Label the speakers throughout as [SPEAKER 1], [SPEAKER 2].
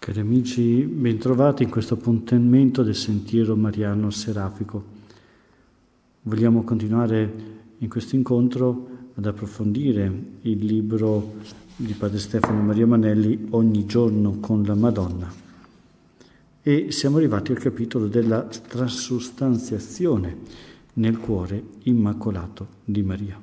[SPEAKER 1] Cari amici, bentrovati in questo appuntamento del Sentiero Mariano Serafico. Vogliamo continuare in questo incontro ad approfondire il libro di Padre Stefano Maria Manelli, Ogni giorno con la Madonna. E siamo arrivati al capitolo della transustanziazione nel cuore immacolato di Maria.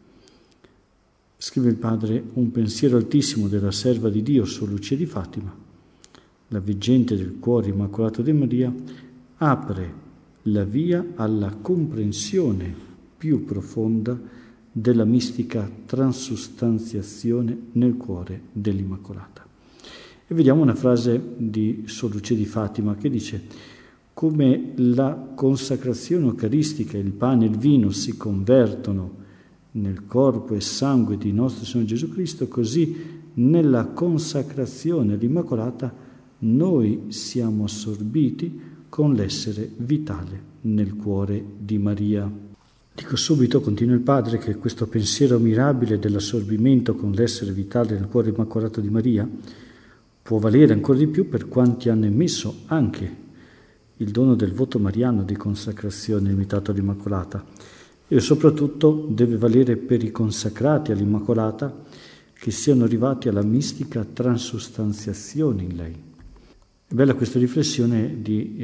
[SPEAKER 1] Scrive il Padre: un pensiero altissimo della serva di Dio, Sor Lucia di Fatima, la veggente del cuore immacolato di Maria, apre la via alla comprensione più profonda della mistica transustanziazione nel cuore dell'Immacolata. E vediamo una frase di Sor Lucia di Fatima che dice: come la consacrazione eucaristica, il pane e il vino si convertono nel corpo e sangue di nostro Signore Gesù Cristo, così nella consacrazione all'Immacolata noi siamo assorbiti con l'essere vitale nel cuore di Maria. Dico subito, continua il Padre, che questo pensiero mirabile dell'assorbimento con l'essere vitale nel cuore immacolato di Maria può valere ancora di più per quanti hanno emesso anche il dono del voto mariano di consacrazione imitato all'Immacolata, e soprattutto deve valere per i consacrati all'Immacolata che siano arrivati alla mistica transustanziazione in lei. È bella questa riflessione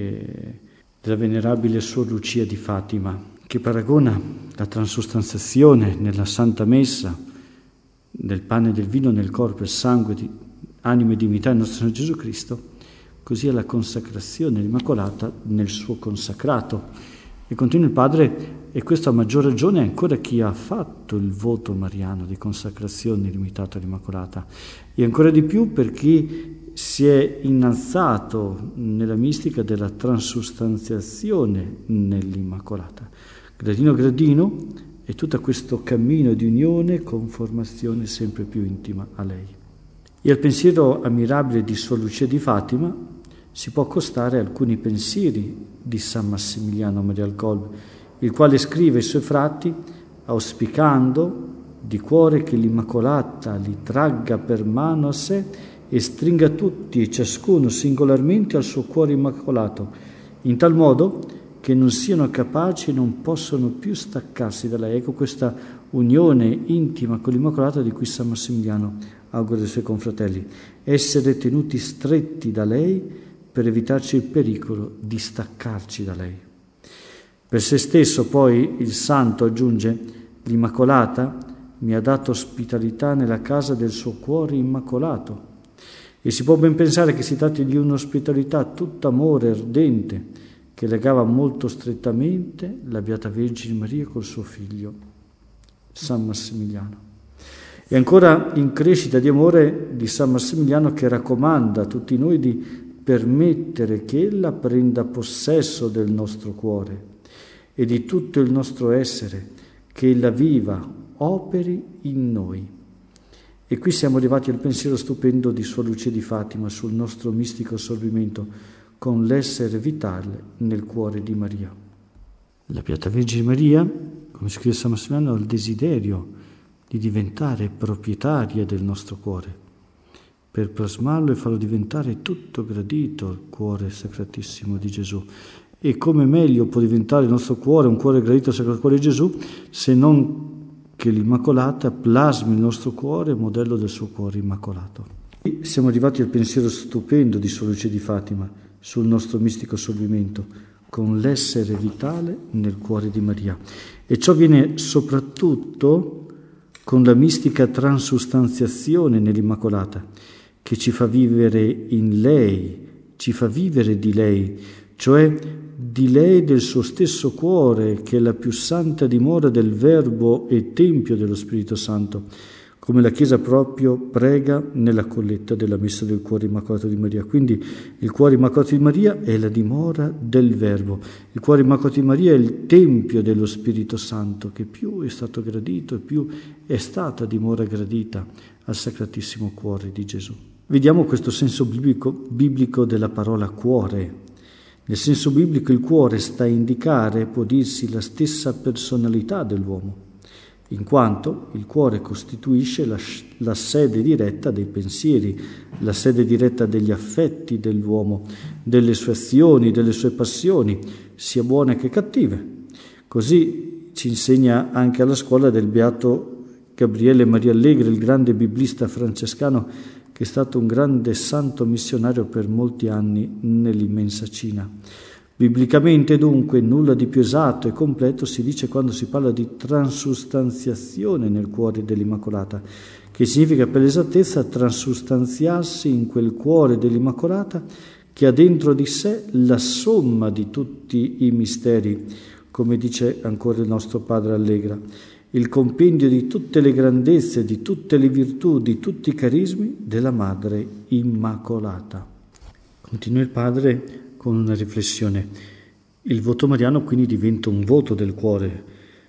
[SPEAKER 1] della venerabile Sor Lucia di Fatima, che paragona la transustanziazione nella Santa Messa del pane e del vino nel corpo e sangue di anima e divinità del nostro Signore Gesù Cristo, così alla consacrazione all'Immacolata nel suo consacrato. E continua il Padre: e questo a maggior ragione ancora chi ha fatto il voto mariano di consacrazione limitato all'Immacolata, e ancora di più per chi si è innalzato nella mistica della transustanziazione nell'Immacolata. Gradino gradino è tutto questo cammino di unione e conformazione sempre più intima a lei. E al pensiero ammirabile di Sor Lucia di Fatima si può accostare alcuni pensieri di San Massimiliano Maria Alcolbe, il quale scrive ai suoi frati auspicando di cuore che l'Immacolata li tragga per mano a sé e stringa tutti e ciascuno singolarmente al suo cuore immacolato, in tal modo che non siano capaci e non possono più staccarsi da lei. Ecco questa unione intima con l'Immacolata di cui San Massimiliano augura ai suoi confratelli: essere tenuti stretti da lei per evitarci il pericolo di staccarci da lei. Per se stesso poi il Santo aggiunge: l'Immacolata mi ha dato ospitalità nella casa del suo cuore immacolato. E si può ben pensare che si tratti di un'ospitalità tutta amore ardente che legava molto strettamente la Beata Vergine Maria col suo figlio, San Massimiliano. E ancora in crescita di amore di San Massimiliano, che raccomanda a tutti noi di permettere che ella prenda possesso del nostro cuore e di tutto il nostro essere, che ella viva, operi in noi. E qui siamo arrivati al pensiero stupendo di Sor Lucia di Fatima sul nostro mistico assorbimento con l'essere vitale nel cuore di Maria. La Beata Vergine Maria, come scrive San Massimiliano, ha il desiderio di diventare proprietaria del nostro cuore, per plasmarlo e farlo diventare tutto gradito al cuore sacratissimo di Gesù. E come meglio può diventare il nostro cuore un cuore gradito al sacrato cuore di Gesù, se non che l'Immacolata plasmi il nostro cuore, modello del suo cuore immacolato. E siamo arrivati al pensiero stupendo di Sor Lucia di Fatima sul nostro mistico assorbimento con l'essere vitale nel cuore di Maria. E ciò viene soprattutto con la mistica transustanziazione nell'Immacolata, che ci fa vivere in lei, ci fa vivere di lei, cioè di lei, del suo stesso cuore, che è la più santa dimora del Verbo e tempio dello Spirito Santo, come la Chiesa proprio prega nella colletta della Messa del Cuore Immacolato di Maria. Quindi il Cuore Immacolato di Maria è la dimora del Verbo, il Cuore Immacolato di Maria è il tempio dello Spirito Santo, che più è stato gradito e più è stata dimora gradita al Sacratissimo Cuore di Gesù. Vediamo questo senso biblico della parola cuore. Nel senso biblico il cuore sta a indicare, può dirsi, la stessa personalità dell'uomo. in quanto il cuore costituisce la sede diretta dei pensieri, la sede diretta degli affetti dell'uomo, delle sue azioni, delle sue passioni, sia buone che cattive. Così ci insegna anche alla scuola del beato Gabriele Maria Allegri, il grande biblista francescano che è stato un grande santo missionario per molti anni nell'immensa Cina. Biblicamente, dunque, nulla di più esatto e completo si dice quando si parla di transustanziazione nel cuore dell'Immacolata, che significa per l'esattezza transustanziarsi in quel cuore dell'Immacolata che ha dentro di sé la somma di tutti i misteri, come dice ancora il nostro padre Allegra, il compendio di tutte le grandezze, di tutte le virtù, di tutti i carismi della Madre Immacolata. Continua il padre con una riflessione. Il voto mariano quindi diventa un voto del cuore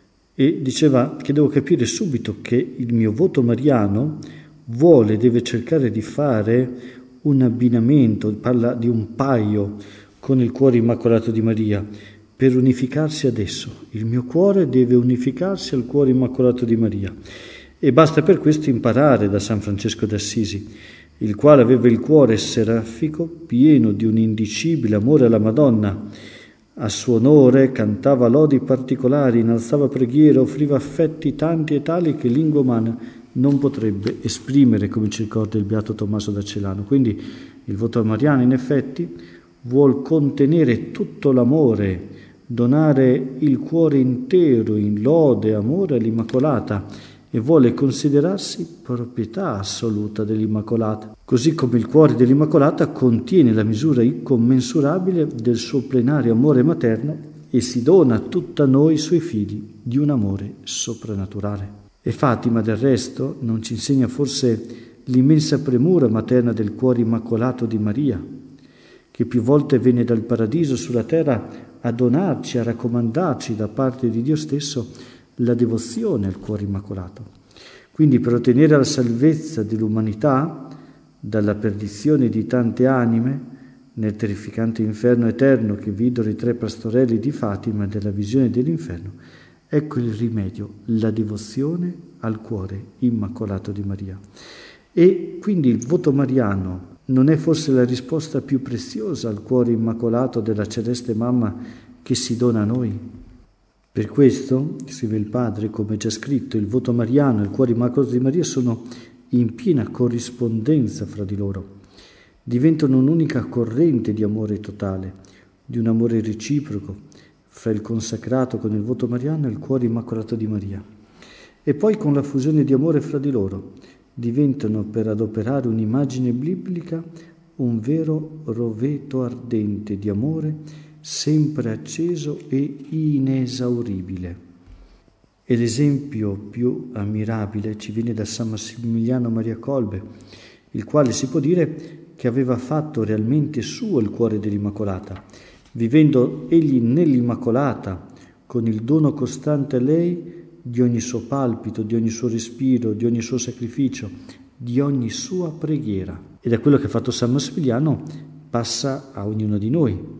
[SPEAKER 1] e diceva che devo capire subito che il mio voto mariano deve cercare di fare un abbinamento, parla di un paio con il cuore immacolato di Maria per unificarsi ad esso. Il mio cuore deve unificarsi al cuore immacolato di Maria e basta per questo imparare da San Francesco d'Assisi, il quale aveva il cuore serafico pieno di un indicibile amore alla Madonna. A suo onore cantava lodi particolari, innalzava preghiere, offriva affetti tanti e tali che lingua umana non potrebbe esprimere, come ci ricorda il beato Tommaso da Celano. Quindi il voto mariano in effetti vuol contenere tutto l'amore, donare il cuore intero in lode e amore all'Immacolata e vuole considerarsi proprietà assoluta dell'Immacolata, così come il cuore dell'Immacolata contiene la misura incommensurabile del suo plenario amore materno e si dona tutta noi suoi figli di un amore soprannaturale. E Fatima, del resto, non ci insegna forse l'immensa premura materna del cuore immacolato di Maria, che più volte venne dal paradiso sulla terra a donarci, a raccomandarci da parte di Dio stesso la devozione al cuore immacolato. Quindi per ottenere la salvezza dell'umanità dalla perdizione di tante anime nel terrificante inferno eterno che videro i 3 pastorelli di Fatima della visione dell'inferno, ecco il rimedio, la devozione al cuore immacolato di Maria. E quindi il voto mariano non è forse la risposta più preziosa al cuore immacolato della celeste mamma che si dona a noi? Per questo, scrive il padre, come già scritto, il voto mariano e il cuore immacolato di Maria sono in piena corrispondenza fra di loro. Diventano un'unica corrente di amore totale, di un amore reciproco fra il consacrato con il voto mariano e il cuore immacolato di Maria. E poi con la fusione di amore fra di loro diventano, per adoperare un'immagine biblica, un vero roveto ardente di amore sempre acceso e inesauribile. E l'esempio più ammirabile ci viene da San Massimiliano Maria Kolbe, il quale si può dire che aveva fatto realmente suo il cuore dell'Immacolata, vivendo egli nell'Immacolata con il dono costante a lei di ogni suo palpito, di ogni suo respiro, di ogni suo sacrificio, di ogni sua preghiera. E da quello che ha fatto San Massimiliano passa a ognuno di noi.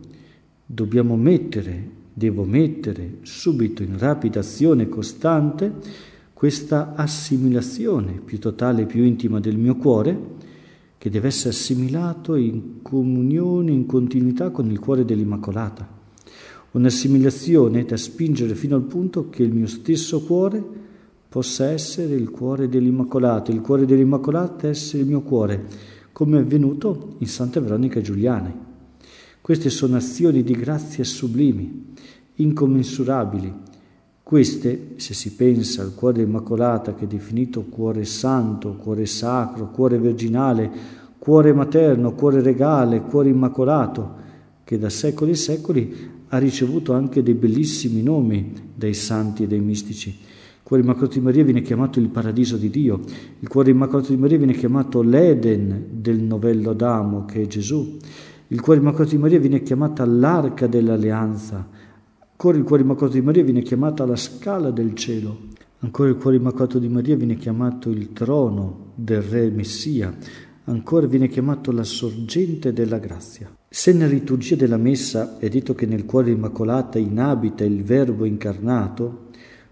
[SPEAKER 1] Devo mettere subito in rapida azione costante questa assimilazione più totale e più intima del mio cuore, che deve essere assimilato in comunione, in continuità con il cuore dell'Immacolata. Un'assimilazione da spingere fino al punto che il mio stesso cuore possa essere il cuore dell'Immacolata, il cuore dell'Immacolata essere il mio cuore, come è avvenuto in Santa Veronica Giuliani. Queste sono azioni di grazia sublimi, incommensurabili. Queste, se si pensa al cuore dell'Immacolata, che è definito cuore santo, cuore sacro, cuore virginale, cuore materno, cuore regale, cuore immacolato, che da secoli e secoli ha ricevuto anche dei bellissimi nomi dai santi e dai mistici. Il cuore immacolato di Maria viene chiamato il paradiso di Dio, il cuore immacolato di Maria viene chiamato l'Eden del novello Adamo, che è Gesù. Il cuore immacolato di Maria viene chiamata l'arca dell'alleanza. Ancora il cuore immacolato di Maria viene chiamata la scala del cielo. Ancora il cuore immacolato di Maria viene chiamato il trono del Re Messia. Ancora viene chiamato la sorgente della grazia. Se nella liturgia della Messa è detto che nel cuore immacolata inabita il Verbo incarnato,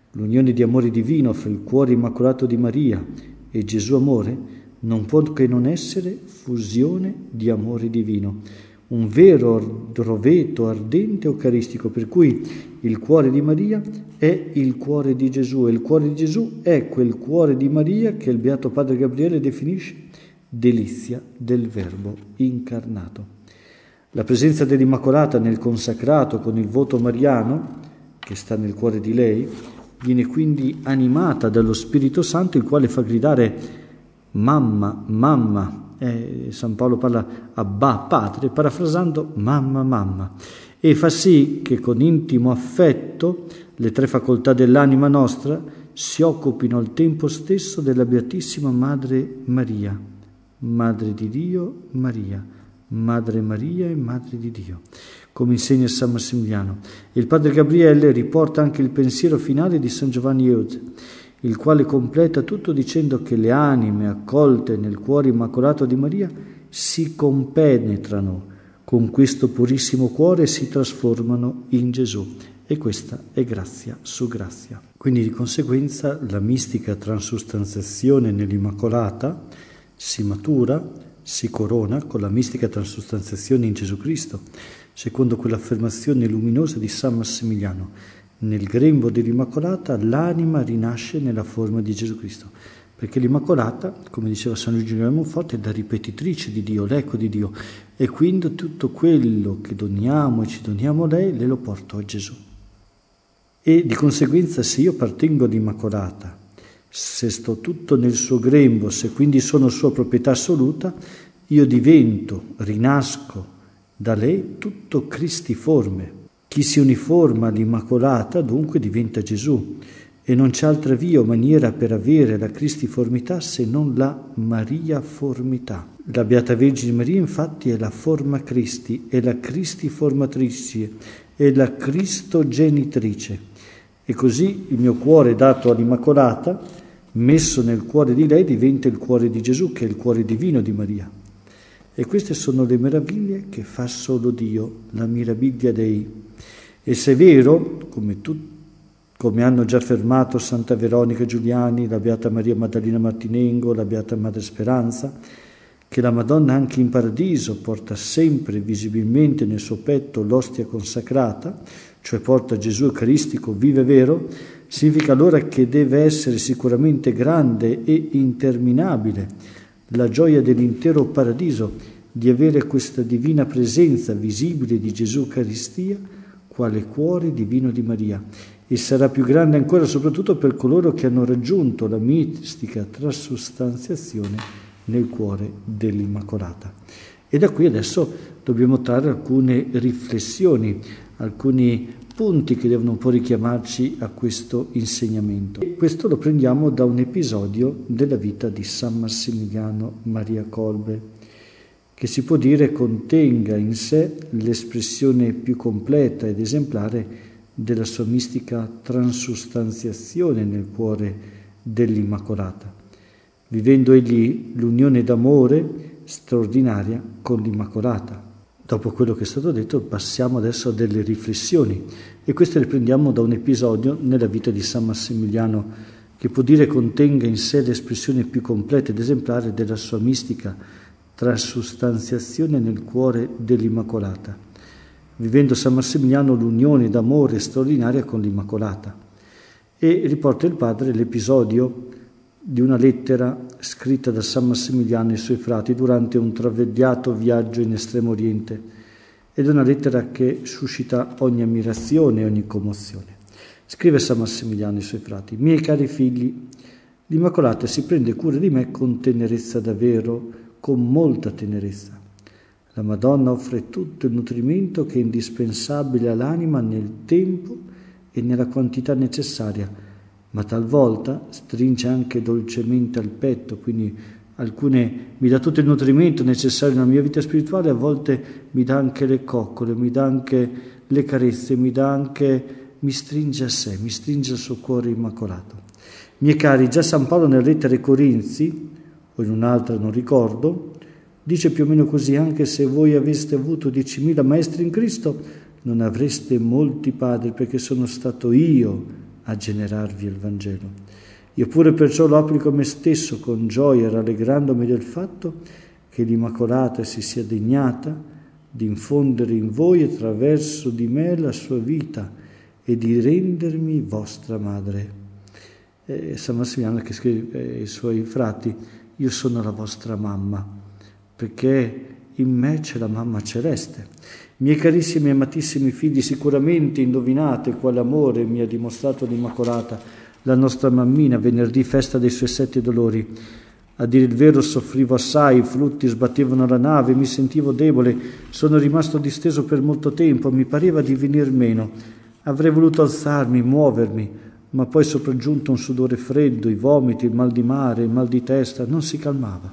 [SPEAKER 1] L'unione di amore divino fra il cuore immacolato di Maria e Gesù amore non può che non essere fusione di amore divino, un vero roveto ardente eucaristico, per cui il cuore di Maria è il cuore di Gesù e il cuore di Gesù è quel cuore di Maria che il Beato Padre Gabriele definisce delizia del Verbo incarnato. La presenza dell'Immacolata nel consacrato con il voto mariano, che sta nel cuore di lei, viene quindi animata dallo Spirito Santo, il quale fa gridare mamma, mamma. San Paolo parla Abba, Padre, parafrasando mamma, mamma, e fa sì che con intimo affetto le tre facoltà dell'anima nostra si occupino al tempo stesso della Beatissima Madre Maria, Madre di Dio Maria, Madre Maria e Madre di Dio, come insegna San Massimiliano. E il Padre Gabriele riporta anche il pensiero finale di San Giovanni Eude, il quale completa tutto dicendo che le anime accolte nel cuore immacolato di Maria si compenetrano con questo purissimo cuore e si trasformano in Gesù. E questa è grazia su grazia. Quindi di conseguenza la mistica transustanziazione nell'Immacolata si matura, si corona con la mistica transustanziazione in Gesù Cristo, secondo quell'affermazione luminosa di San Massimiliano. Nel grembo dell'Immacolata l'anima rinasce nella forma di Gesù Cristo, perché l'Immacolata, come diceva San Luigi di Monforte, è la ripetitrice di Dio, l'eco di Dio, e quindi tutto quello che doniamo e ci doniamo a lei, le lo porto a Gesù. E di conseguenza, se io appartengo all'Immacolata, se sto tutto nel suo grembo, se quindi sono sua proprietà assoluta, io divento, rinasco da lei tutto cristiforme. Chi si uniforma all'Immacolata dunque diventa Gesù, e non c'è altra via o maniera per avere la cristiformità se non la mariaformità. La Beata Vergine Maria infatti è la forma Christi, è la cristiformatrice, è la cristogenitrice. E così il mio cuore dato all'Immacolata, messo nel cuore di lei, diventa il cuore di Gesù, che è il cuore divino di Maria. E queste sono le meraviglie che fa solo Dio, la meraviglia Dei. E se è vero, come hanno già affermato Santa Veronica Giuliani, la Beata Maria Maddalena Martinengo, la Beata Madre Speranza, che la Madonna anche in paradiso porta sempre visibilmente nel suo petto l'ostia consacrata, cioè porta Gesù Eucaristico vivo e vero, significa allora che deve essere sicuramente grande e interminabile la gioia dell'intero paradiso di avere questa divina presenza visibile di Gesù Eucaristia quale cuore divino di Maria, e sarà più grande ancora soprattutto per coloro che hanno raggiunto la mistica trasustanziazione nel cuore dell'Immacolata. E da qui adesso dobbiamo trarre alcune riflessioni, alcuni punti che devono un po' richiamarci a questo insegnamento. E questo lo prendiamo da un episodio della vita di San Massimiliano Maria Kolbe, che si può dire contenga in sé l'espressione più completa ed esemplare della sua mistica transustanziazione nel cuore dell'Immacolata, vivendo egli l'unione d'amore straordinaria con l'Immacolata. Dopo quello che è stato detto passiamo adesso a delle riflessioni, e queste le prendiamo da un episodio nella vita di San Massimiliano che può dire contenga in sé l'espressione più completa ed esemplare della sua mistica transustanziazione nel cuore dell'Immacolata, vivendo San Massimiliano l'unione d'amore straordinaria con l'Immacolata. E riporta il padre l'episodio di una lettera scritta da San Massimiliano ai suoi frati durante un travagliato viaggio in Estremo Oriente, ed è una lettera che suscita ogni ammirazione e ogni commozione. Scrive San Massimiliano ai suoi frati: «Miei cari figli, l'Immacolata si prende cura di me con tenerezza davvero, con molta tenerezza. La Madonna offre tutto il nutrimento che è indispensabile all'anima nel tempo e nella quantità necessaria, ma talvolta stringe anche dolcemente al petto, quindi mi dà tutto il nutrimento necessario nella mia vita spirituale, a volte mi dà anche le coccole, mi dà anche le carezze, mi stringe a sé, mi stringe al suo cuore immacolato. Miei cari, già San Paolo nella lettera ai Corinzi, o in un'altra non ricordo, dice più o meno così: anche se voi aveste avuto 10.000 maestri in Cristo, non avreste molti padri, perché sono stato io a generarvi il Vangelo. Io pure perciò lo applico a me stesso con gioia, rallegrandomi del fatto che l'Immacolata si sia degnata di infondere in voi attraverso di me la sua vita e di rendermi vostra madre. San Massimiliano che scrive ai suoi frati: io sono la vostra mamma, perché in me c'è la mamma celeste. Miei carissimi e amatissimi figli, sicuramente indovinate quale amore mi ha dimostrato l'Immacolata, la nostra mammina, venerdì festa dei suoi 7 dolori. A dire il vero soffrivo assai, i flutti sbattevano la nave, mi sentivo debole, sono rimasto disteso per molto tempo, mi pareva di venir meno. Avrei voluto alzarmi, muovermi, ma poi sopraggiunto un sudore freddo, i vomiti, il mal di mare, il mal di testa, non si calmava.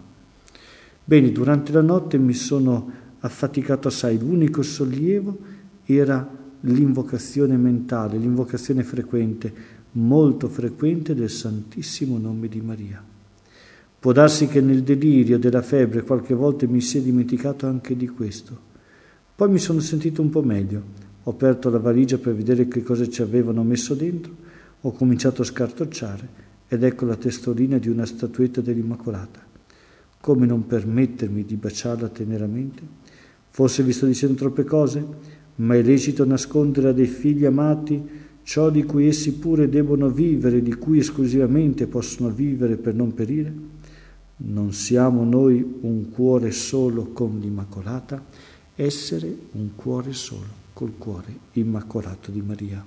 [SPEAKER 1] Bene, durante la notte mi sono affaticato assai, l'unico sollievo era l'invocazione mentale, l'invocazione frequente, molto frequente del Santissimo Nome di Maria. Può darsi che nel delirio della febbre qualche volta mi sia dimenticato anche di questo. Poi mi sono sentito un po' meglio, ho aperto la valigia per vedere che cosa ci avevano messo dentro, ho cominciato a scartocciare ed ecco la testolina di una statuetta dell'Immacolata. Come non permettermi di baciarla teneramente? Forse vi sto dicendo troppe cose, ma è lecito nascondere a dei figli amati ciò di cui essi pure debbono vivere, di cui esclusivamente possono vivere per non perire? Non siamo noi un cuore solo con l'Immacolata, essere un cuore solo col cuore immacolato di Maria.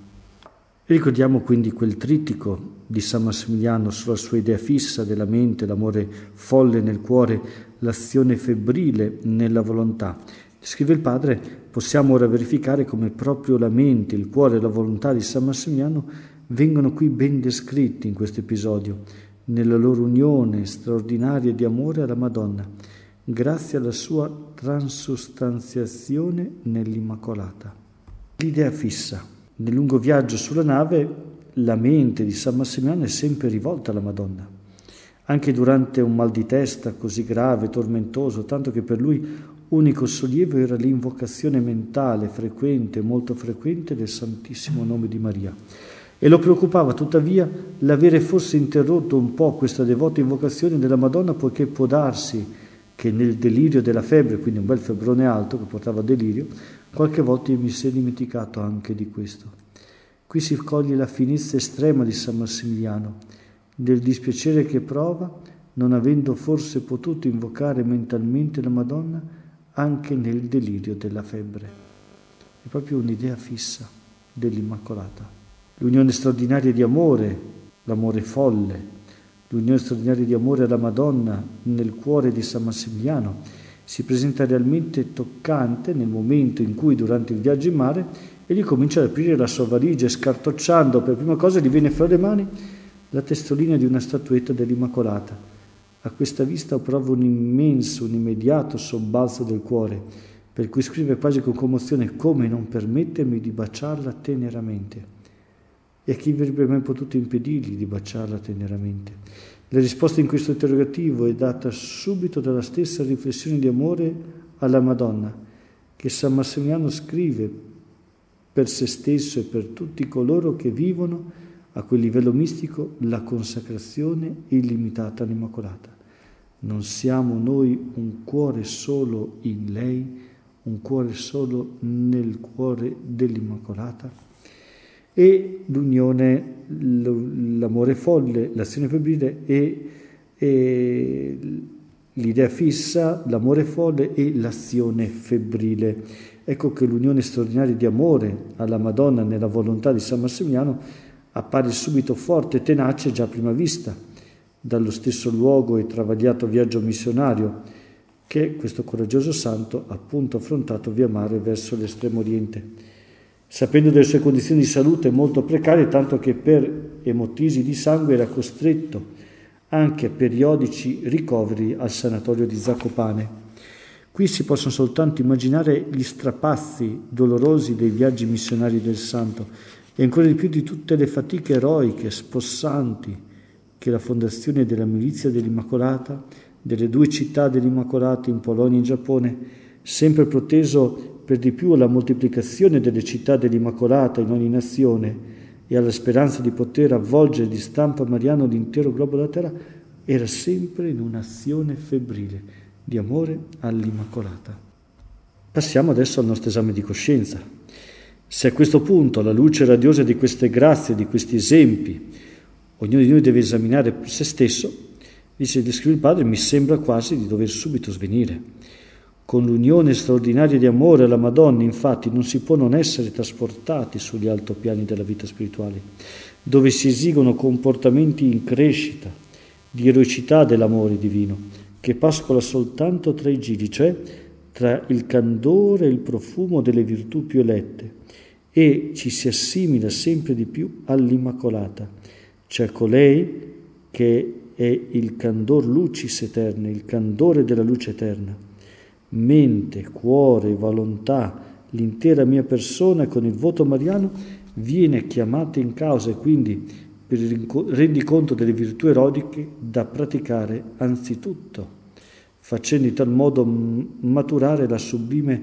[SPEAKER 1] E ricordiamo quindi quel trittico di San Massimiliano sulla sua idea fissa della mente, l'amore folle nel cuore, l'azione febbrile nella volontà. Scrive il padre: possiamo ora verificare come proprio la mente, il cuore e la volontà di San Massimiliano vengono qui ben descritti in questo episodio, nella loro unione straordinaria di amore alla Madonna, grazie alla sua transustanziazione nell'Immacolata. L'idea fissa. Nel lungo viaggio sulla nave la mente di San Massimiliano è sempre rivolta alla Madonna, anche durante un mal di testa così grave, tormentoso, tanto che per lui unico sollievo era l'invocazione mentale frequente, molto frequente del Santissimo Nome di Maria. E lo preoccupava tuttavia l'avere forse interrotto un po' questa devota invocazione della Madonna, poiché può darsi che nel delirio della febbre, quindi un bel febbrone alto che portava delirio, qualche volta mi si è dimenticato anche di questo. Qui si coglie la finezza estrema di San Massimiliano, del dispiacere che prova non avendo forse potuto invocare mentalmente la Madonna anche nel delirio della febbre. È proprio un'idea fissa dell'Immacolata. L'unione straordinaria di amore, l'amore folle, l'unione straordinaria di amore alla Madonna nel cuore di San Massimiliano si presenta realmente toccante nel momento in cui, durante il viaggio in mare, egli comincia ad aprire la sua valigia e scartocciando per prima cosa gli viene fra le mani la testolina di una statuetta dell'Immacolata. A questa vista prova un immenso, un immediato sobbalzo del cuore, per cui scrive quasi con commozione: come non permettermi di baciarla teneramente? E a chi avrebbe mai potuto impedirgli di baciarla teneramente? La risposta in questo interrogativo è data subito dalla stessa riflessione di amore alla Madonna che San Massimiliano scrive per se stesso e per tutti coloro che vivono a quel livello mistico la consacrazione illimitata all'Immacolata. Non siamo noi un cuore solo in lei, un cuore solo nel cuore dell'Immacolata? E l'unione, l'amore folle, l'azione febbrile e l'idea fissa, l'amore folle e l'azione febbrile. Ecco che l'unione straordinaria di amore alla Madonna nella volontà di San Massimiliano appare subito forte e tenace già a prima vista, dallo stesso luogo e travagliato viaggio missionario che questo coraggioso santo ha appunto affrontato via mare verso l'estremo oriente, sapendo delle sue condizioni di salute molto precarie, tanto che per emotisi di sangue era costretto anche a periodici ricoveri al sanatorio di Zakopane. Qui si possono soltanto immaginare gli strapazzi dolorosi dei viaggi missionari del santo e ancora di più di tutte le fatiche eroiche, spossanti, che la fondazione della milizia dell'Immacolata, delle 2 città dell'Immacolata in Polonia e in Giappone, sempre proteso per di più alla moltiplicazione delle città dell'Immacolata in ogni nazione, e alla speranza di poter avvolgere di stampo mariano l'intero globo della terra, era sempre in un'azione febbrile di amore all'Immacolata. Passiamo adesso al nostro esame di coscienza. Se a questo punto, alla luce radiosa di queste grazie, di questi esempi, ognuno di noi deve esaminare se stesso, descrive il Padre, mi sembra quasi di dover subito svenire. Con l'unione straordinaria di amore alla Madonna, infatti, non si può non essere trasportati sugli altopiani della vita spirituale, dove si esigono comportamenti in crescita, di eroicità dell'amore divino, che pascola soltanto tra i giri, cioè tra il candore e il profumo delle virtù più elette, e ci si assimila sempre di più all'Immacolata, cioè colei che è il candor lucis eterne, il candore della luce eterna. Mente, cuore, volontà, l'intera mia persona con il voto mariano viene chiamata in causa, e quindi per il rendiconto delle virtù eroiche da praticare anzitutto, facendo in tal modo maturare la sublime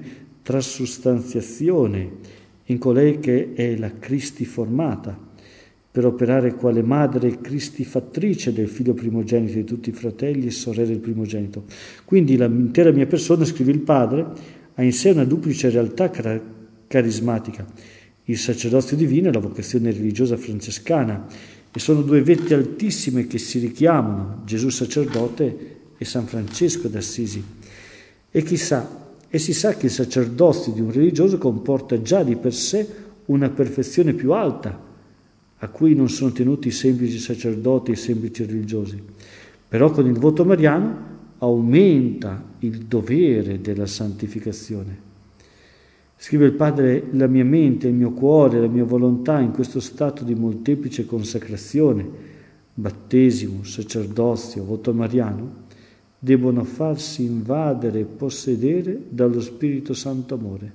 [SPEAKER 1] trasustanziazione in colei che è la cristiformata, per operare quale madre cristifattrice del figlio primogenito di tutti i fratelli e sorelle del primogenito. Quindi l'intera mia persona, scrive il Padre, ha in sé una duplice realtà carismatica, il sacerdozio divino e la vocazione religiosa francescana, e sono due vette altissime che si richiamano, Gesù sacerdote e San Francesco d'Assisi. E si sa che il sacerdozio di un religioso comporta già di per sé una perfezione più alta, a cui non sono tenuti i semplici sacerdoti e i semplici religiosi. Però con il voto mariano aumenta il dovere della santificazione. Scrive il Padre, la mia mente, il mio cuore, la mia volontà in questo stato di molteplice consacrazione, battesimo, sacerdozio, voto mariano, debbono farsi invadere e possedere dallo Spirito Santo amore,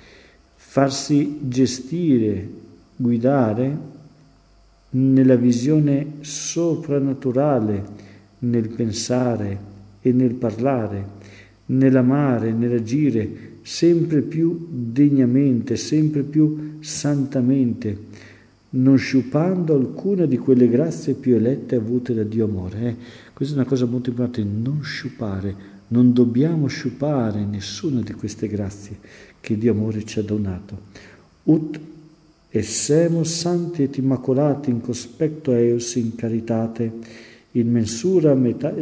[SPEAKER 1] farsi gestire, guidare nella visione soprannaturale, nel pensare e nel parlare, nell'amare, nell'agire sempre più degnamente, sempre più santamente, non sciupando alcuna di quelle grazie più elette avute da Dio amore. Questa è una cosa molto importante, non sciupare, non dobbiamo sciupare nessuna di queste grazie che Dio amore ci ha donato. Ut essemo santi et immacolati in conspecto eius in caritate, in mensura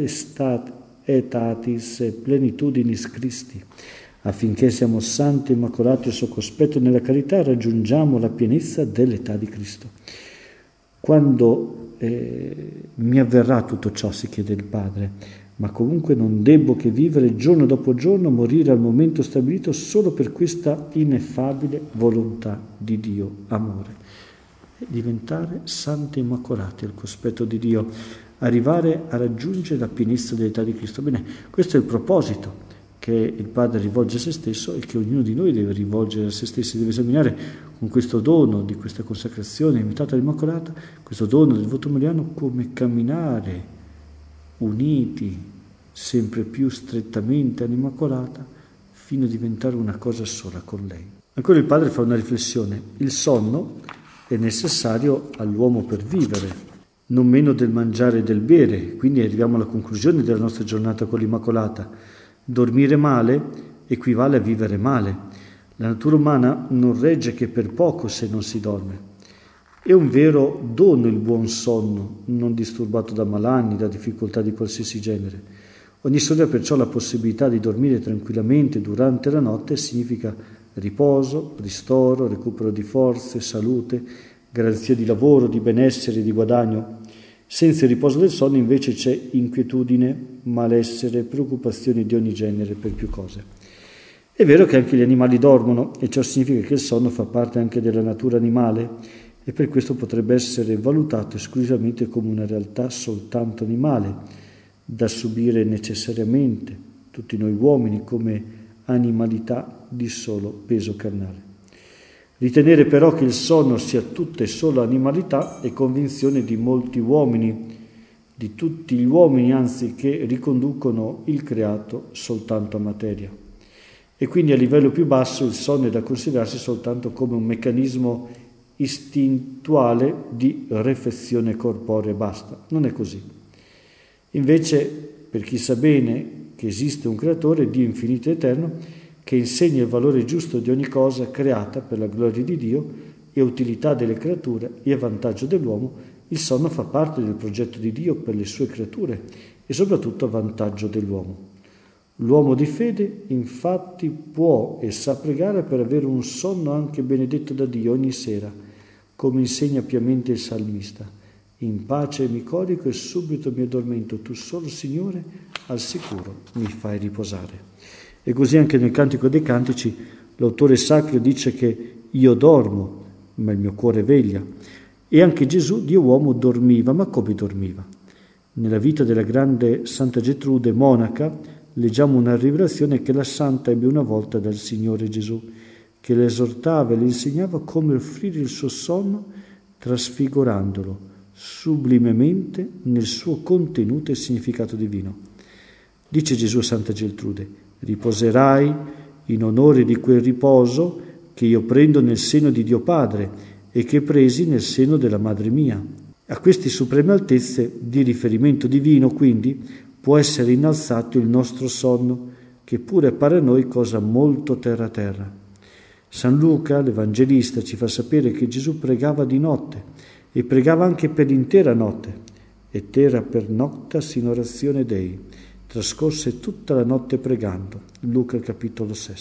[SPEAKER 1] etatis e plenitudinis Christi, affinché siamo santi e immacolati al suo cospetto nella carità e raggiungiamo la pienezza dell'età di Cristo. Quando mi avverrà tutto ciò, si chiede il Padre, ma comunque non debbo che vivere giorno dopo giorno, morire al momento stabilito solo per questa ineffabile volontà di Dio, amore. Diventare santi e immacolati al cospetto di Dio, arrivare a raggiungere la pienezza dell'età di Cristo. Bene, questo è il proposito che il Padre rivolge a se stesso e che ognuno di noi deve rivolgere a se stesso, deve esaminare con questo dono di questa consacrazione imitata all'Immacolata, questo dono del voto mariano, come camminare uniti sempre più strettamente all'Immacolata fino a diventare una cosa sola con lei. Ancora il Padre fa una riflessione. Il sonno è necessario all'uomo per vivere, non meno del mangiare e del bere. Quindi arriviamo alla conclusione della nostra giornata con l'Immacolata. Dormire male equivale a vivere male. La natura umana non regge che per poco se non si dorme. È un vero dono il buon sonno, non disturbato da malanni, da difficoltà di qualsiasi genere. Ogni sera perciò la possibilità di dormire tranquillamente durante la notte significa riposo, ristoro, recupero di forze, salute, garanzia di lavoro, di benessere, di guadagno. Senza il riposo del sonno invece c'è inquietudine, malessere, preoccupazioni di ogni genere per più cose. È vero che anche gli animali dormono e ciò significa che il sonno fa parte anche della natura animale e per questo potrebbe essere valutato esclusivamente come una realtà soltanto animale, da subire necessariamente tutti noi uomini come animalità di solo peso carnale. Ritenere però che il sonno sia tutta e solo animalità è convinzione di molti uomini, di tutti gli uomini anzi, che riconducono il creato soltanto a materia. E quindi a livello più basso il sonno è da considerarsi soltanto come un meccanismo istintuale di refezione corporea, basta. Non è così. Invece, per chi sa bene che esiste un creatore, Dio infinito e eterno, che insegna il valore giusto di ogni cosa creata per la gloria di Dio e utilità delle creature e a vantaggio dell'uomo, il sonno fa parte del progetto di Dio per le sue creature e soprattutto a vantaggio dell'uomo. L'uomo di fede, infatti, può e sa pregare per avere un sonno anche benedetto da Dio ogni sera, come insegna piamente il salmista. In pace mi corico e subito mi addormento, tu solo, Signore, al sicuro mi fai riposare. E così anche nel Cantico dei Cantici l'autore sacro dice che io dormo, ma il mio cuore veglia. E anche Gesù, Dio uomo, dormiva, ma come dormiva? Nella vita della grande Santa Getrude, monaca, leggiamo una rivelazione che la santa ebbe una volta dal Signore Gesù, che le esortava e le insegnava come offrire il suo sonno, trasfigurandolo sublimemente nel suo contenuto e significato divino. Dice Gesù a Santa Geltrude: riposerai in onore di quel riposo che io prendo nel seno di Dio Padre e che presi nel seno della Madre mia. A queste supreme altezze di riferimento divino, quindi, può essere innalzato il nostro sonno, che pure appare a noi cosa molto terra-terra. San Luca, l'Evangelista, ci fa sapere che Gesù pregava di notte e pregava anche per l'intera notte. Et era per noctas in orazione Dei. Trascorse tutta la notte pregando. Luca capitolo 6.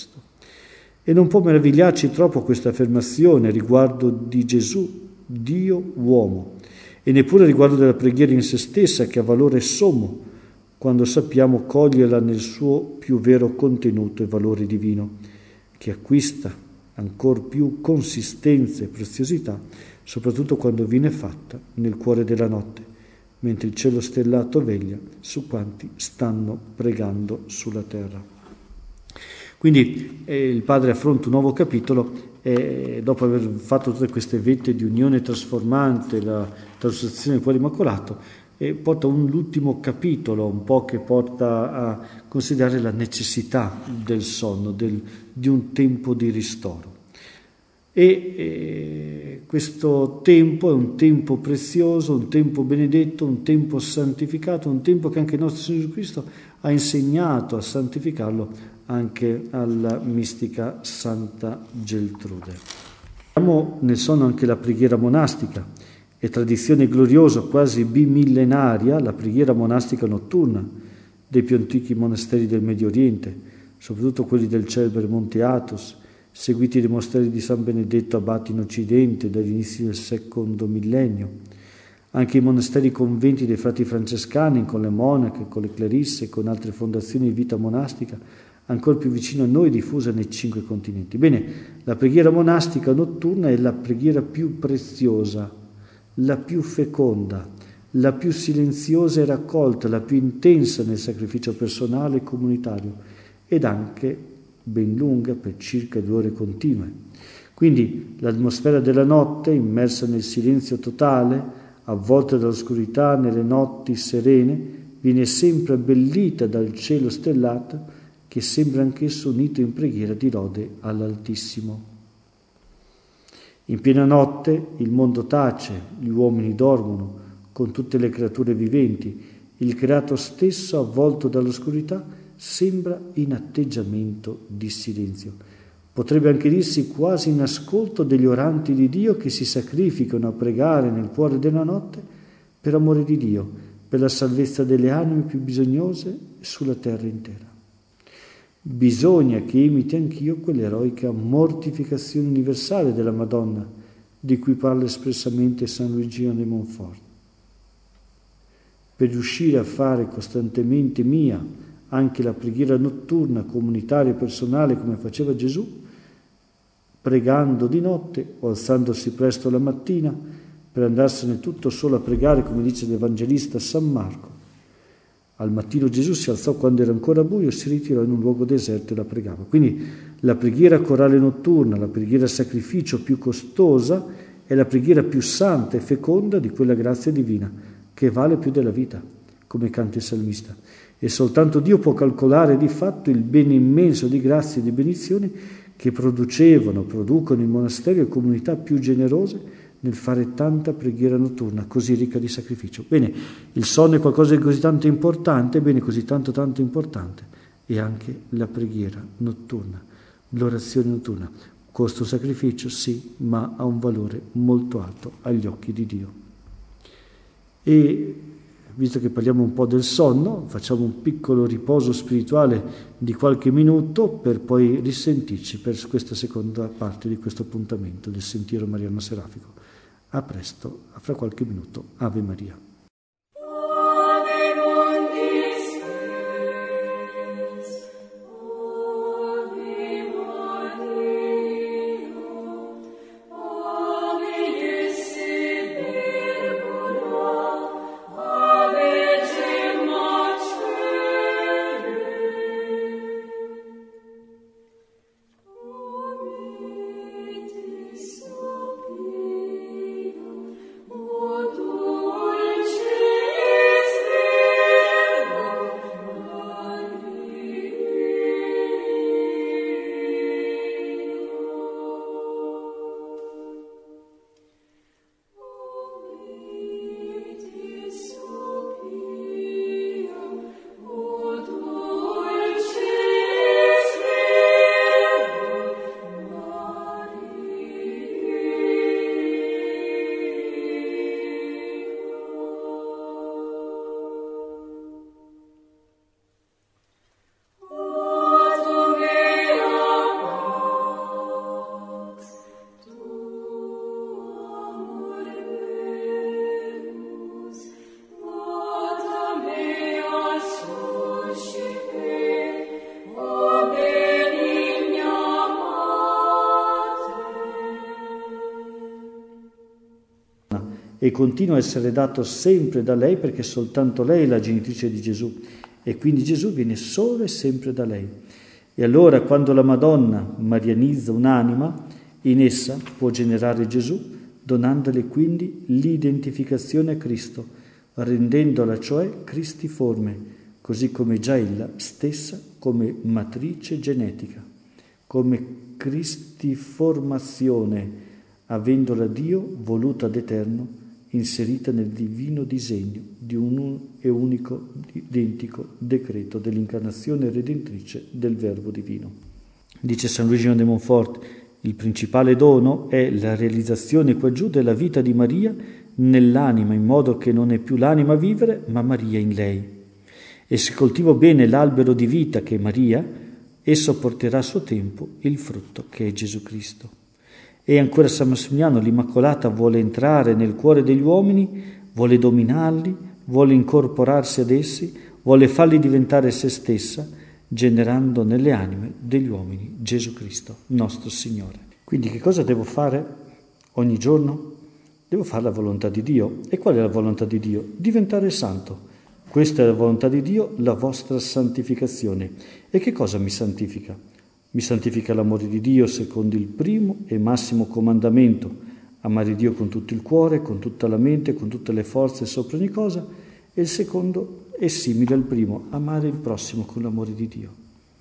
[SPEAKER 1] E non può meravigliarci troppo questa affermazione riguardo di Gesù, Dio uomo, e neppure riguardo della preghiera in se stessa, che ha valore sommo quando sappiamo coglierla nel suo più vero contenuto e valore divino, che acquista ancor più consistenza e preziosità, soprattutto quando viene fatta nel cuore della notte, mentre il cielo stellato veglia su quanti stanno pregando sulla terra. Quindi il padre affronta un nuovo capitolo dopo aver fatto tutte queste vette di unione trasformante, la transuzione del cuore immacolato, e porta l'ultimo capitolo un po' che porta a considerare la necessità del sonno, di un tempo di ristoro. E questo tempo è un tempo prezioso, un tempo benedetto, un tempo santificato, un tempo che anche il nostro Signore Gesù Cristo ha insegnato a santificarlo anche alla mistica Santa Geltrude. Abbiamo nel sonno anche la preghiera monastica, è tradizione gloriosa, quasi bimillenaria, la preghiera monastica notturna dei più antichi monasteri del Medio Oriente, soprattutto quelli del celebre Monte Athos, seguiti dai monasteri di San Benedetto Abate in Occidente dagli inizi del secondo millennio. Anche i monasteri conventi dei frati francescani, con le monache, con le clarisse e con altre fondazioni di vita monastica, ancora più vicino a noi, diffusa nei 5 continenti. Bene, la preghiera monastica notturna è la preghiera più preziosa, la più feconda, la più silenziosa e raccolta, la più intensa nel sacrificio personale e comunitario, ed anche ben lunga per circa 2 ore continue. Quindi l'atmosfera della notte, immersa nel silenzio totale, avvolta dall'oscurità nelle notti serene, viene sempre abbellita dal cielo stellato, che sembra anch'esso unito in preghiera di lode all'Altissimo. In piena notte il mondo tace, gli uomini dormono, con tutte le creature viventi, il creato stesso, avvolto dall'oscurità, sembra in atteggiamento di silenzio. Potrebbe anche dirsi quasi in ascolto degli oranti di Dio che si sacrificano a pregare nel cuore della notte per amore di Dio, per la salvezza delle anime più bisognose sulla terra intera. Bisogna che imiti anch'io quell'eroica mortificazione universale della Madonna, di cui parla espressamente San Luigino de Montfort. Per riuscire a fare costantemente mia anche la preghiera notturna, comunitaria e personale, come faceva Gesù, pregando di notte o alzandosi presto la mattina per andarsene tutto solo a pregare, come dice l'Evangelista San Marco. Al mattino Gesù si alzò quando era ancora buio, si ritirò in un luogo deserto e la pregava. Quindi la preghiera corale notturna, la preghiera sacrificio più costosa, è la preghiera più santa e feconda di quella grazia divina, che vale più della vita, come canta il salmista. E soltanto Dio può calcolare di fatto il bene immenso di grazie e di benedizioni che producono in monasteri e comunità più generose nel fare tanta preghiera notturna, così ricca di sacrificio. Bene, il sonno è qualcosa di così tanto importante, bene, così tanto importante, e anche la preghiera notturna, l'orazione notturna. Costa un sacrificio, sì, ma ha un valore molto alto agli occhi di Dio. E visto che parliamo un po' del sonno, facciamo un piccolo riposo spirituale di qualche minuto per poi risentirci per questa seconda parte di questo appuntamento del Sentiero Mariano Serafico. A presto, fra qualche minuto. Ave Maria. E continua a essere dato sempre da lei, perché soltanto lei è la genitrice di Gesù e quindi Gesù viene solo e sempre da lei. E allora quando la Madonna marianizza un'anima, in essa può generare Gesù, donandole quindi l'identificazione a Cristo, rendendola cioè cristiforme, così come già ella stessa come matrice genetica, come cristiformazione, avendola Dio voluta ad eterno, inserita nel divino disegno di un e unico identico decreto dell'incarnazione redentrice del Verbo divino. Dice San Luigino de Montfort, il principale dono è la realizzazione quaggiù della vita di Maria nell'anima, in modo che non è più l'anima a vivere, ma Maria in lei. E se coltivo bene l'albero di vita che è Maria, esso porterà a suo tempo il frutto che è Gesù Cristo. E ancora San Massimiliano, l'Immacolata vuole entrare nel cuore degli uomini, vuole dominarli, vuole incorporarsi ad essi, vuole farli diventare se stessa, generando nelle anime degli uomini Gesù Cristo, nostro Signore. Quindi che cosa devo fare ogni giorno? Devo fare la volontà di Dio. E qual è la volontà di Dio? Diventare santo. Questa è la volontà di Dio, la vostra santificazione. E che cosa mi santifica? Mi santifica l'amore di Dio secondo il primo e massimo comandamento, amare Dio con tutto il cuore, con tutta la mente, con tutte le forze sopra ogni cosa, e il secondo è simile al primo, amare il prossimo con l'amore di Dio.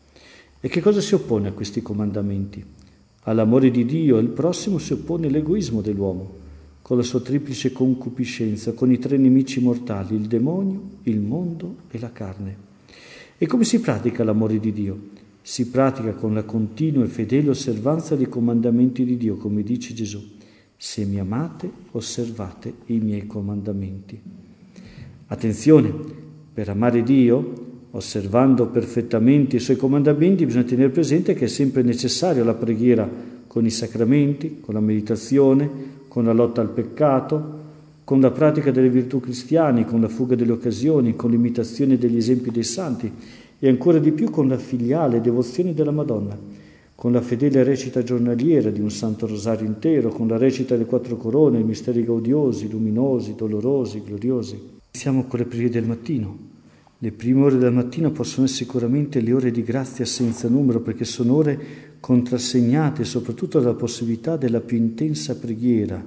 [SPEAKER 1] E che cosa si oppone a questi comandamenti? All'amore di Dio e al prossimo si oppone l'egoismo dell'uomo, con la sua triplice concupiscenza, con i tre nemici mortali, il demonio, il mondo e la carne. E come si pratica l'amore di Dio? Si pratica con la continua e fedele osservanza dei comandamenti di Dio, come dice Gesù: se mi amate, osservate i miei comandamenti. Attenzione, per amare Dio, osservando perfettamente i suoi comandamenti, bisogna tenere presente che è sempre necessaria la preghiera con i sacramenti, con la meditazione, con la lotta al peccato, con la pratica delle virtù cristiane, con la fuga delle occasioni, con l'imitazione degli esempi dei santi, e ancora di più con la filiale devozione della Madonna, con la fedele recita giornaliera di un Santo Rosario intero, con la recita delle 4 corone, i misteri gaudiosi, luminosi, dolorosi, gloriosi. Siamo con le preghiere del mattino. Le prime ore del mattino possono essere sicuramente le ore di grazia senza numero, perché sono ore contrassegnate soprattutto dalla possibilità della più intensa preghiera.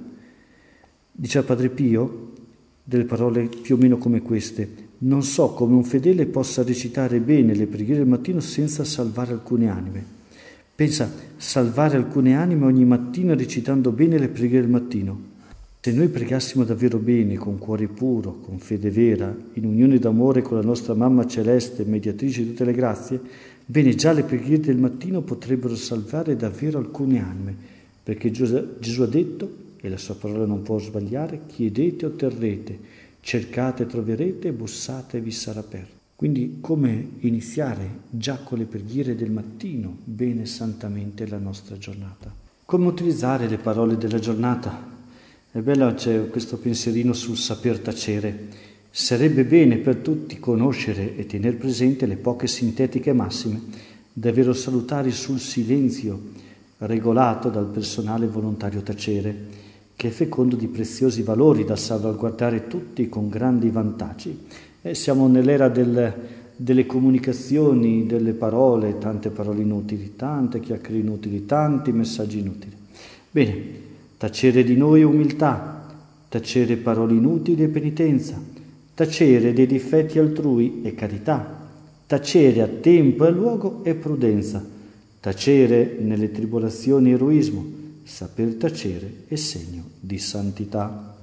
[SPEAKER 1] Diceva Padre Pio delle parole più o meno come queste: non so come un fedele possa recitare bene le preghiere del mattino senza salvare alcune anime, Pensa, salvare alcune anime ogni mattino recitando bene le preghiere del mattino. Se noi pregassimo davvero bene, con cuore puro, con fede vera, in unione d'amore con la nostra Mamma Celeste, mediatrice di tutte le grazie, bene, già le preghiere del mattino potrebbero salvare davvero alcune anime, perché Gesù ha detto, e la sua parola non può sbagliare, chiedete otterrete, cercate troverete, bussate e vi sarà aperto. Quindi come iniziare già con le preghiere del mattino, bene e santamente la nostra giornata? Come utilizzare le parole della giornata? È bello, c'è questo pensierino sul saper tacere. Sarebbe bene per tutti conoscere e tener presente le poche sintetiche massime, davvero salutari sul silenzio regolato dal personale volontario tacere, che è fecondo di preziosi valori da salvaguardare tutti con grandi vantaggi. Siamo nell'era delle comunicazioni, delle parole, tante parole inutili, tante chiacchiere inutili, tanti messaggi inutili. Bene, tacere di noi umiltà, tacere parole inutili e penitenza, tacere dei difetti altrui e carità, tacere a tempo e a luogo e prudenza, tacere nelle tribolazioni eroismo, saper tacere è segno di santità.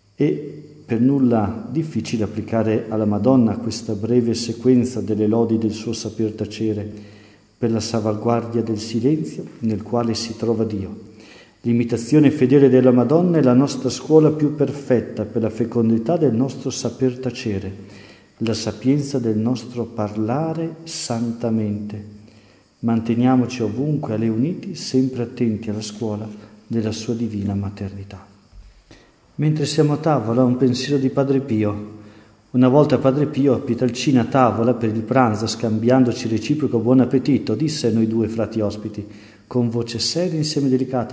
[SPEAKER 1] E per nulla difficile applicare alla Madonna questa breve sequenza delle lodi del suo saper tacere per la salvaguardia del silenzio nel quale si trova Dio. L'imitazione fedele della Madonna è la nostra scuola più perfetta per la fecondità del nostro saper tacere, la sapienza del nostro parlare santamente. Manteniamoci ovunque a lei uniti, sempre attenti alla scuola della sua divina maternità. Mentre siamo a tavola, un pensiero di Padre Pio. Una volta Padre Pio, a Pietrelcina a tavola per il pranzo, scambiandoci reciproco buon appetito, disse a noi due frati ospiti, con voce seria e insieme delicata: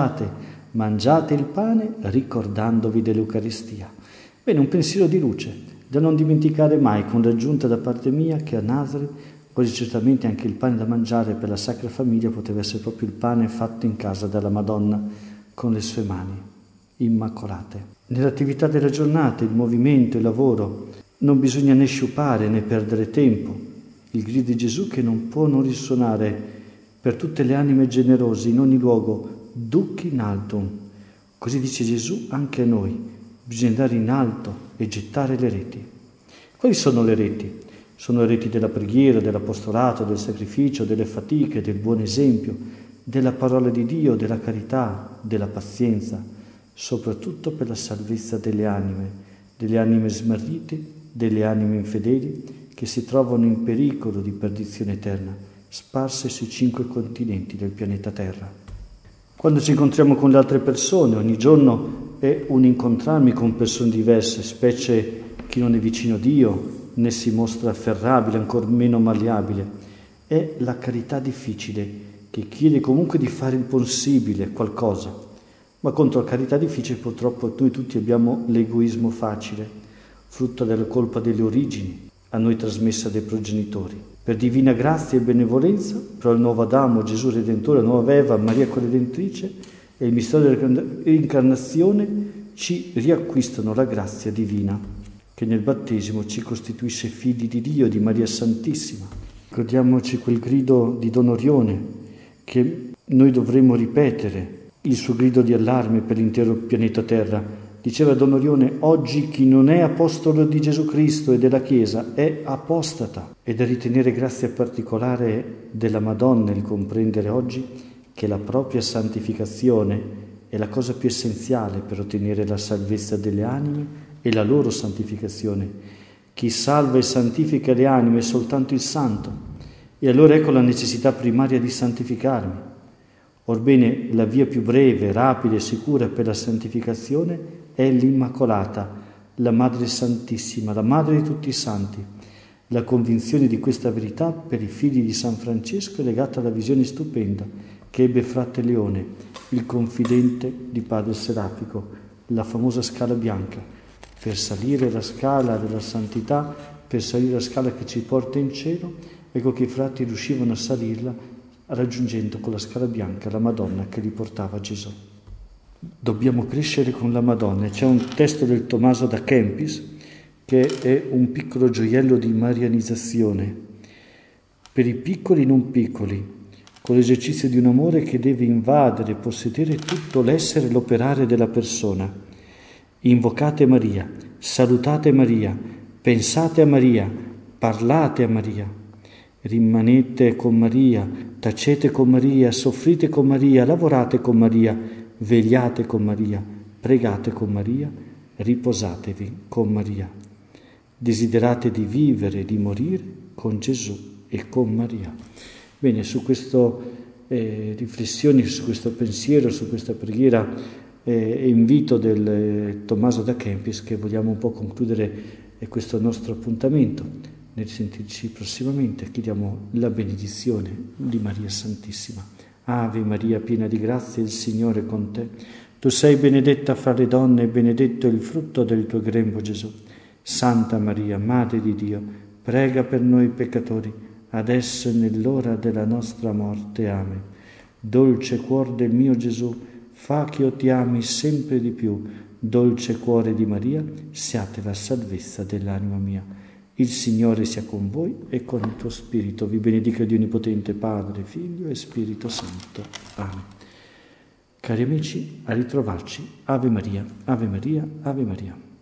[SPEAKER 1] mangiate il pane ricordandovi dell'Eucaristia. Bene, un pensiero di luce, da non dimenticare mai, con l'aggiunta da parte mia che a Nazareth, quasi certamente anche il pane da mangiare per la Sacra Famiglia poteva essere proprio il pane fatto in casa dalla Madonna con le sue mani immacolate. Nell'attività della giornata, il movimento, il lavoro, non bisogna né sciupare né perdere tempo. Il grido di Gesù che non può non risuonare per tutte le anime generose in ogni luogo, duc in altum. Così dice Gesù anche a noi, bisogna andare in alto e gettare le reti. Quali sono le reti? Sono le reti della preghiera, dell'apostolato, del sacrificio, delle fatiche, del buon esempio, della parola di Dio, della carità, della pazienza, soprattutto per la salvezza delle anime smarrite, delle anime infedeli che si trovano in pericolo di perdizione eterna, sparse sui 5 continenti del pianeta Terra. Quando ci incontriamo con le altre persone, ogni giorno è un incontrarmi con persone diverse, specie chi non è vicino a Dio, né si mostra afferrabile, ancor meno malleabile. È la carità difficile, che chiede comunque di fare il possibile, qualcosa. Ma contro la carità difficile purtroppo noi tutti abbiamo l'egoismo facile, frutto della colpa delle origini, a noi trasmessa dai progenitori. Per divina grazia e benevolenza, però il nuovo Adamo, Gesù Redentore, la nuova Eva, Maria Corredentrice e il mistero dell'incarnazione ci riacquistano la grazia divina, che nel battesimo ci costituisce figli di Dio, di Maria Santissima. Ricordiamoci quel grido di Don Orione, che noi dovremmo ripetere, il suo grido di allarme per l'intero pianeta Terra. Diceva Don Orione: oggi chi non è apostolo di Gesù Cristo e della Chiesa è apostata. È da ritenere grazia particolare della Madonna il comprendere oggi che la propria santificazione è la cosa più essenziale per ottenere la salvezza delle anime e la loro santificazione. Chi salva e santifica le anime è soltanto il Santo, e allora ecco la necessità primaria di santificarmi. Orbene, la via più breve, rapida e sicura per la santificazione è l'Immacolata, la Madre Santissima, la Madre di tutti i Santi. La convinzione di questa verità per i figli di San Francesco è legata alla visione stupenda che ebbe Frate Leone, il confidente di Padre Serafico, la famosa scala bianca. Per salire la scala della santità, per salire la scala che ci porta in cielo, ecco che i frati riuscivano a salirla raggiungendo con la scala bianca la Madonna che li portava a Gesù. Dobbiamo crescere con la Madonna. C'è un testo del Tommaso da Kempis che è un piccolo gioiello di marianizzazione per i piccoli non piccoli, con l'esercizio di un amore che deve invadere e possedere tutto l'essere e l'operare della persona. Invocate Maria, salutate Maria, pensate a Maria, parlate a Maria, rimanete con Maria, tacete con Maria, soffrite con Maria, lavorate con Maria, vegliate con Maria, pregate con Maria, riposatevi con Maria. Desiderate di vivere e di morire con Gesù e con Maria. Bene, su queste riflessioni, su questo pensiero, su questa preghiera e invito del Tommaso da Kempis, che vogliamo un po' concludere questo nostro appuntamento. Nel sentirci prossimamente chiediamo la benedizione di Maria Santissima. Ave Maria, piena di grazia, il Signore è con te. Tu sei benedetta fra le donne e benedetto il frutto del tuo grembo, Gesù. Santa Maria, Madre di Dio, prega per noi peccatori, adesso e nell'ora della nostra morte. Amen. Dolce cuore del mio Gesù, fa che io ti ami sempre di più. Dolce cuore di Maria, siate la salvezza dell'anima mia. Il Signore sia con voi e con il tuo spirito. Vi benedica Dio Onnipotente, Padre, Figlio e Spirito Santo. Amen. Cari amici, a ritrovarci. Ave Maria, Ave Maria, Ave Maria.